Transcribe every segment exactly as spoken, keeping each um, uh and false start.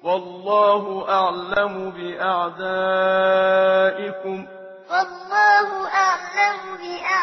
والله أعلم بأعدائكم والله أعلم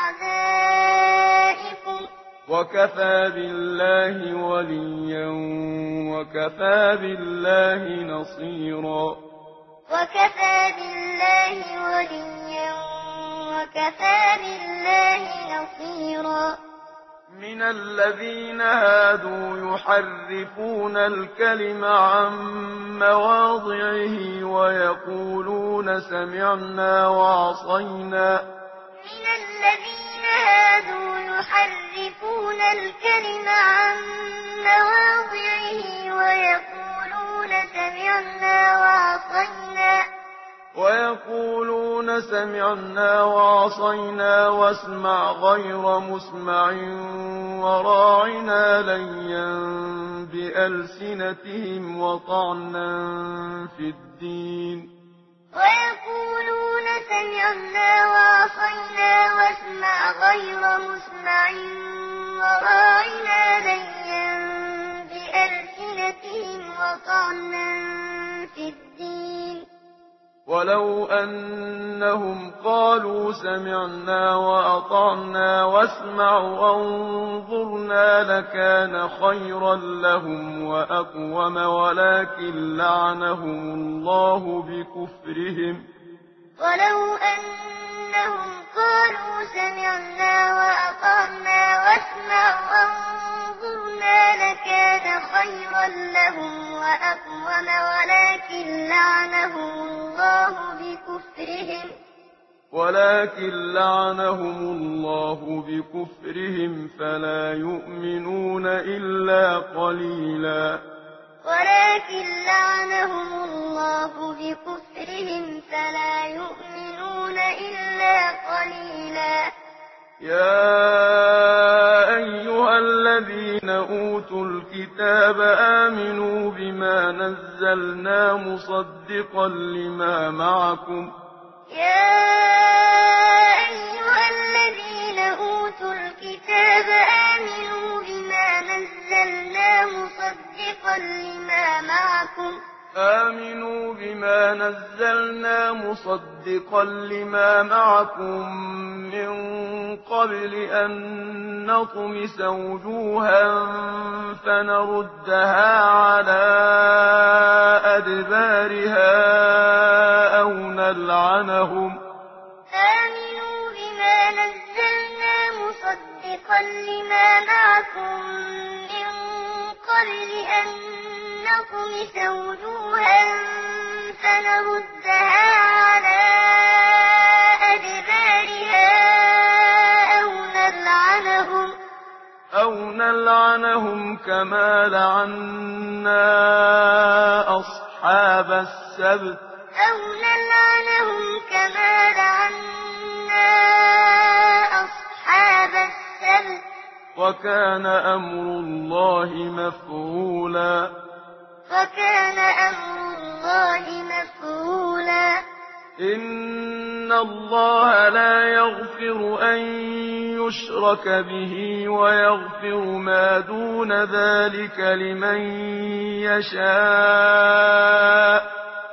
بأعدائكم وكفى بالله وليا وكفى بالله نصيرا وكفى بالله وليا وكفى بالله نصيرا من الذين هادوا يحرفون الكلم عن مواضعه ويقولون سمعنا وعصينا من الذين هادوا يحرفون الكلم عن مواضعه ويقولون سمعنا وعصينا ويقولون سمعنا وعصينا واسمع غير مسمع وراعنا ليا بألسنتهم وطعنا في الدين ويقولون سمعنا وعصينا واسمع غير مسمع وراعنا ليا بألسنتهم وطعنا في الدين ولو أنهم قالوا سمعنا وأطعنا واسمع وانظرنا لكان خيرا لهم وأقوم ولكن لعنهم الله بكفرهم ولو أنهم قالوا سمعنا وأطعنا واسمع وانظرنا لكان خيرا لهم وأقوم ولكن لعنهم الله بكفرهم ولكن لعنهم الله بكفرهم فلا يؤمنون إلا قليلا ولكن لعنهم الله بكفرهم فلا يؤمنون إلا قليلا يا أيها الذين أوتوا الكتاب آمنوا بما نزلنا مصدقا لما معكم يا أيها الذين أوتوا الكتاب آمنوا بما نزلنا مصدقا لما معكم آمنوا بما نزلنا مصدقا لما معكم من قبل أن نطمس وجوها فنردها على أدبارها أو نلعنهم آمنوا بما نزلنا مصدقا لما معكم من قبل أن نطمس وجوها فنردها على أدبارها أو نلعنهم أو نلعنهم كما لعنا أصحاب السبت أو نلعنهم كما لعنا أصحاب السبت وكان أمر الله مفعولا وكان أمر الله مفعولا إن الله لا يغفر أن يشرك به ويغفر ما دون ذلك لمن يشاء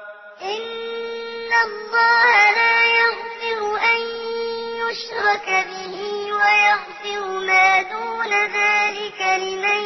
إن الله لا يغفر أن يشرك به ويغفر ما دون ذلك لمن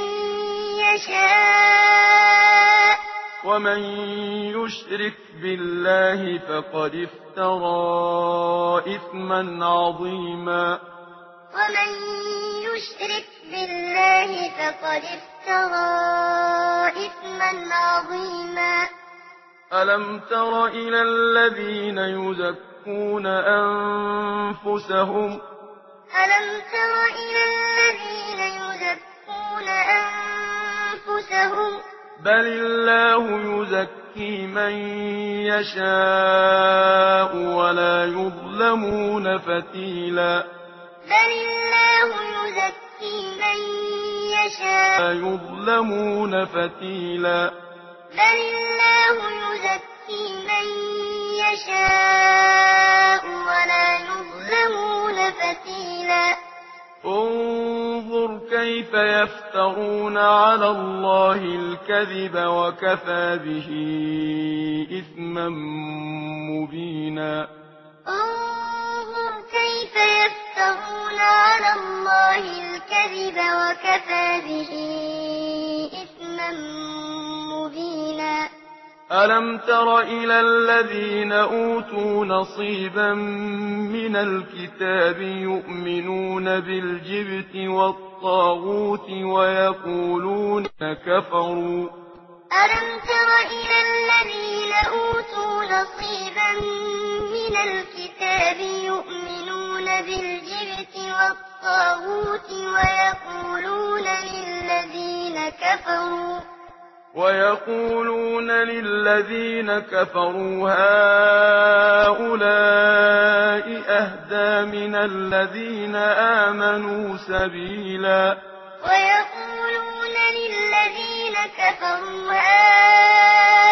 يشاء ومن يشرك بالله فقد افترى إثما عظيما ومن يشرك بالله فقد افترى إثما عظيما ألم تر إلى الذين يزكون أنفسهم ألم تر إلى الذين يزكون أنفسهم بل الله يزكي من يشاء ولا يظلمون فتيلا بل الله يزكي من يشاء لا يظلمون فتيلا بل الله يزكي من يشاء ولا يظلمون فتيلا انظر كيف يفترون على الله الكذب وكفى به إثما مبينا انظر كيف يفترون على الله الكذب وكفى به إثما مبينا ألم تر إلى الذين أوتوا نصيبا من الكتاب يؤمنون بالجبت والطاغوت ويقولون كفروا ألم تر إلى الذين أوتوا نصيبا من الكتاب يؤمنون بالجبت والطاغوت ويقولون للذين كفروا ويقولون للذين كفروا هؤلاء أهدى من الذين آمنوا سبيلا ويقولون للذين كفروا هؤلاء